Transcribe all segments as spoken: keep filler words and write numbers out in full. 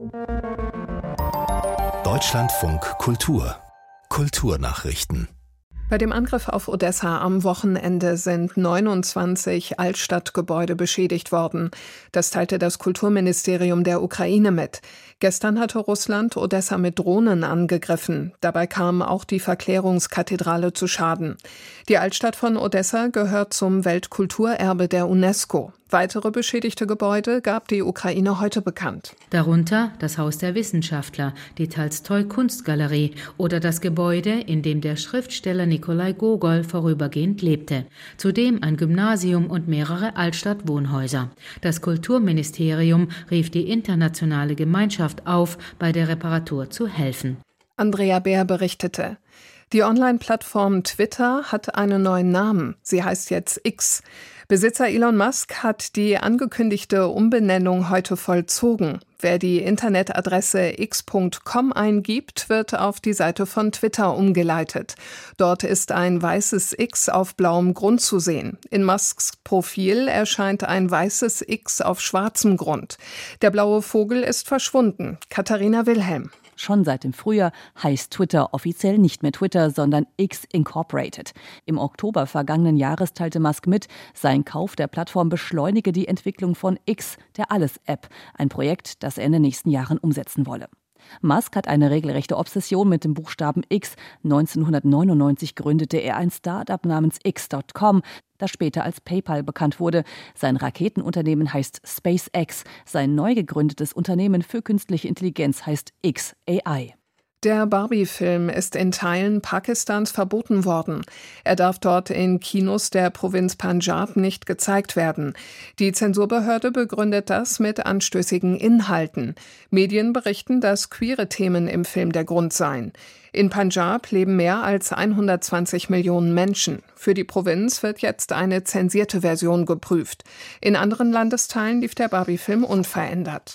Deutschlandfunk Kultur Kulturnachrichten. Bei dem Angriff auf Odessa am Wochenende sind neunundzwanzig Altstadtgebäude beschädigt worden. Das teilte das Kulturministerium der Ukraine mit. Gestern hatte Russland Odessa mit Drohnen angegriffen. Dabei kam auch die Verklärungskathedrale zu Schaden. Die Altstadt von Odessa gehört zum Weltkulturerbe der UNESCO. Weitere beschädigte Gebäude gab die Ukraine heute bekannt. Darunter das Haus der Wissenschaftler, die Tolstoi-Kunstgalerie oder das Gebäude, in dem der Schriftsteller Nikolai Gogol vorübergehend lebte. Zudem ein Gymnasium und mehrere Altstadtwohnhäuser. Das Kulturministerium rief die internationale Gemeinschaft auf, bei der Reparatur zu helfen. Andrea Bär berichtete. Die Online-Plattform Twitter hat einen neuen Namen. Sie heißt jetzt X. Besitzer Elon Musk hat die angekündigte Umbenennung heute vollzogen. Wer die Internetadresse x punkt com eingibt, wird auf die Seite von Twitter umgeleitet. Dort ist ein weißes X auf blauem Grund zu sehen. In Musks Profil erscheint ein weißes X auf schwarzem Grund. Der blaue Vogel ist verschwunden. Katharina Wilhelm. Schon seit dem Frühjahr heißt Twitter offiziell nicht mehr Twitter, sondern X Incorporated. Im Oktober vergangenen Jahres teilte Musk mit, sein Kauf der Plattform beschleunige die Entwicklung von X, der Alles-App, ein Projekt, das er in den nächsten Jahren umsetzen wolle. Musk hat eine regelrechte Obsession mit dem Buchstaben X. neunzehnhundertneunundneunzig gründete er ein Start-up namens X Punkt com, das später als PayPal bekannt wurde. Sein Raketenunternehmen heißt SpaceX. Sein neu gegründetes Unternehmen für künstliche Intelligenz heißt X A I. Der Barbie-Film ist in Teilen Pakistans verboten worden. Er darf dort in Kinos der Provinz Punjab nicht gezeigt werden. Die Zensurbehörde begründet das mit anstößigen Inhalten. Medien berichten, dass queere Themen im Film der Grund seien. In Punjab leben mehr als hundertzwanzig Millionen Menschen. Für die Provinz wird jetzt eine zensierte Version geprüft. In anderen Landesteilen lief der Barbie-Film unverändert.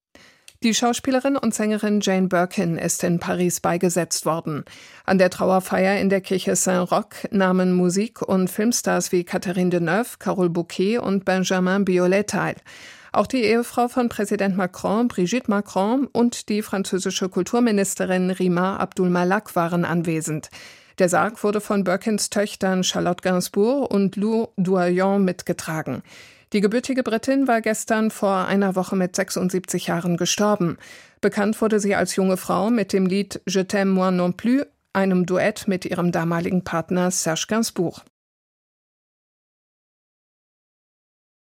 Die Schauspielerin und Sängerin Jane Birkin ist in Paris beigesetzt worden. An der Trauerfeier in der Kirche Saint-Roch nahmen Musik- und Filmstars wie Catherine Deneuve, Carole Bouquet und Benjamin Biolay teil. Auch die Ehefrau von Präsident Macron, Brigitte Macron, und die französische Kulturministerin Rima Abdul-Malak waren anwesend. Der Sarg wurde von Birkins Töchtern Charlotte Gainsbourg und Lou Doyon mitgetragen. Die gebürtige Britin war gestern vor einer Woche mit sechsundsiebzig Jahren gestorben. Bekannt wurde sie als junge Frau mit dem Lied Je t'aime moi non plus, einem Duett mit ihrem damaligen Partner Serge Gainsbourg.